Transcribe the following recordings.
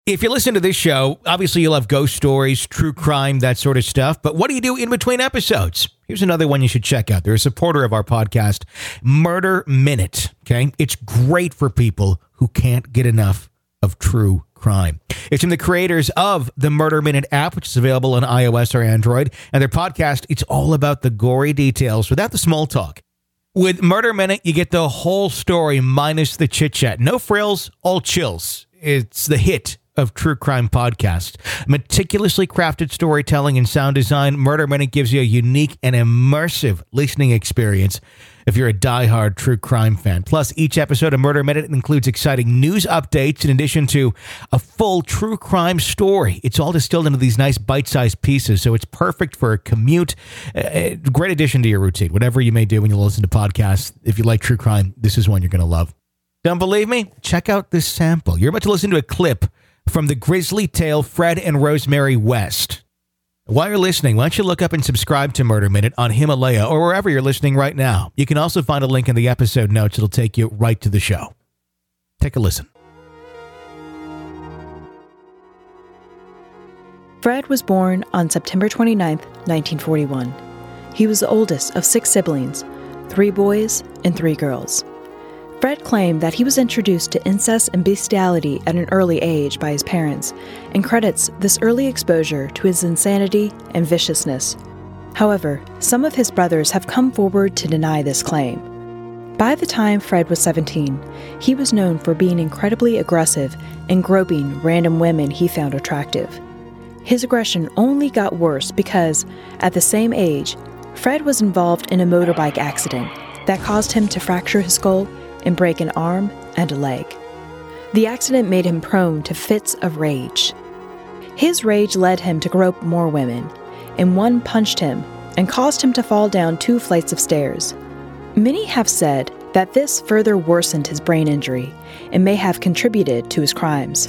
If you listen to this show, obviously you'll have ghost stories, true crime, that sort of stuff. But what do you do in between episodes? Here's another one you should check out. They're a supporter of our podcast, Murder Minute. Okay, it's great for people who can't get enough of true crime. It's from the creators of the Murder Minute app, which is available on iOS or Android. And their podcast, it's all about the gory details without the small talk. With Murder Minute, you get the whole story minus the chit-chat. No frills, all chills. It's the hit of true crime podcast. Meticulously crafted storytelling and sound design, Murder Minute gives you a unique and immersive listening experience if you're a diehard true crime fan. Plus, each episode of Murder Minute includes exciting news updates in addition to a full true crime story. It's all distilled into these nice bite-sized pieces, so it's perfect for a commute. Great addition to your routine, whatever you may do when you listen to podcasts. If you like true crime, this is one you're going to love. Don't believe me? Check out this sample. You're about to listen to a clip from the grisly tale Fred and Rosemary West. While you're listening, why don't you look up and subscribe to Murder Minute on Himalaya or wherever you're listening right now. You can also find a link in the episode notes. It'll take you right to the show. Take a listen. Fred was born on September 29th, 1941. He was the oldest of 6 siblings, 3 boys and 3 girls. Fred claimed that he was introduced to incest and bestiality at an early age by his parents, and credits this early exposure to his insanity and viciousness. However, some of his brothers have come forward to deny this claim. By the time Fred was 17, he was known for being incredibly aggressive and groping random women he found attractive. His aggression only got worse because, at the same age, Fred was involved in a motorbike accident that caused him to fracture his skull and break an arm and a leg. The accident made him prone to fits of rage. His rage led him to grope more women, and one punched him and caused him to fall down 2 flights of stairs. Many have said that this further worsened his brain injury and may have contributed to his crimes.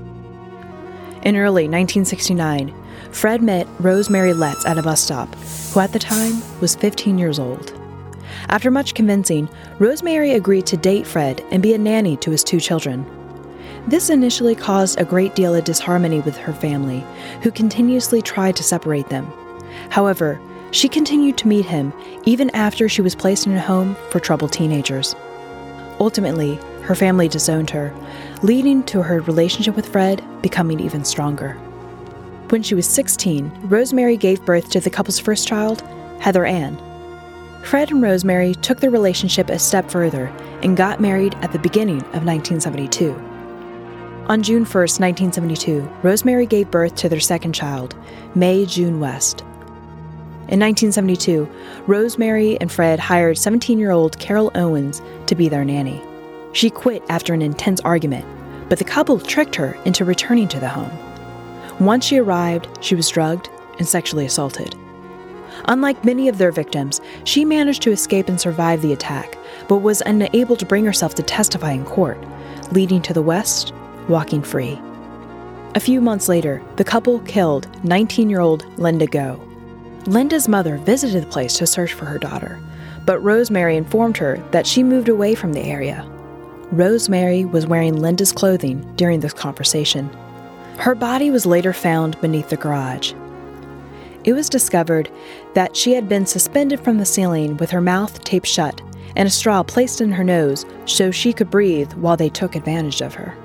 In early 1969, Fred met Rosemary Letts at a bus stop, who at the time was 15 years old. After much convincing, Rosemary agreed to date Fred and be a nanny to his 2 children. This initially caused a great deal of disharmony with her family, who continuously tried to separate them. However, she continued to meet him even after she was placed in a home for troubled teenagers. Ultimately, her family disowned her, leading to her relationship with Fred becoming even stronger. When she was 16, Rosemary gave birth to the couple's first child, Heather Ann. Fred and Rosemary took their relationship a step further and got married at the beginning of 1972. On June 1st, 1972, Rosemary gave birth to their second child, Mae June West. In 1972, Rosemary and Fred hired 17-year-old Carol Owens to be their nanny. She quit after an intense argument, but the couple tricked her into returning to the home. Once she arrived, she was drugged and sexually assaulted. Unlike many of their victims, she managed to escape and survive the attack, but was unable to bring herself to testify in court, leading to the West walking free. A few months later, the couple killed 19-year-old Linda Go. Linda's mother visited the place to search for her daughter, but Rosemary informed her that she moved away from the area. Rosemary was wearing Linda's clothing during this conversation. Her body was later found beneath the garage. It was discovered that she had been suspended from the ceiling with her mouth taped shut and a straw placed in her nose so she could breathe while they took advantage of her.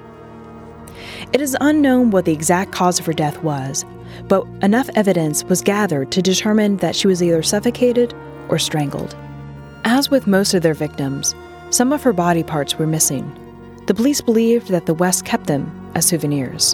It is unknown what the exact cause of her death was, but enough evidence was gathered to determine that she was either suffocated or strangled. As with most of their victims, some of her body parts were missing. The police believed that the West kept them as souvenirs.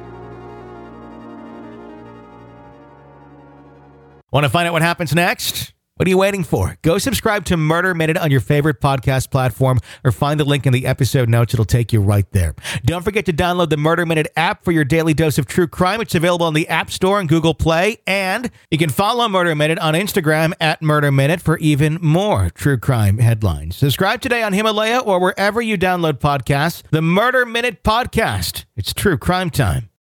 Want to find out what happens next? What are you waiting for? Go subscribe to Murder Minute on your favorite podcast platform or find the link in the episode notes. It'll take you right there. Don't forget to download the Murder Minute app for your daily dose of true crime. It's available on the App Store and Google Play. And you can follow Murder Minute on Instagram at Murder Minute for even more true crime headlines. Subscribe today on Himalaya or wherever you download podcasts. The Murder Minute Podcast. It's true crime time.